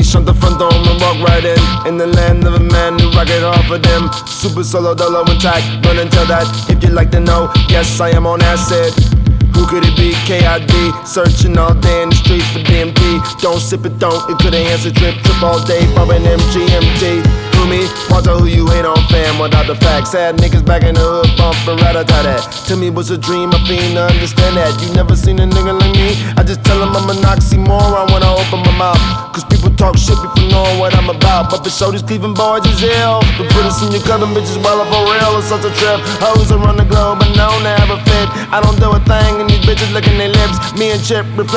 shut the front door and walk right in the land of a man who rock it off for them. Super solo dolo intact, run until that. If you'd like to know, yes, I am on acid. Who could it be? KID, searching all day in the streets for DMT. Don't sip it, don't, it could've answered trip all day, bumping MGMT. Who me? Watch out who you hate on, fam, without the facts. Sad niggas back in the hood, bumping rat-a-tat-tat. To me was a dream, I fiend to understand that. You never seen a nigga like me, I just tell them I'm an oxymoron when I open my mouth. Cause people talk shit before knowing what I'm about. But for sure these Cleveland boys is ill. But put us in your club and bitches well for real, it's such a trip. Hoes around the globe, but known to have a fit. I don't do a thing and these bitches licking their lips. Me and Chip reflect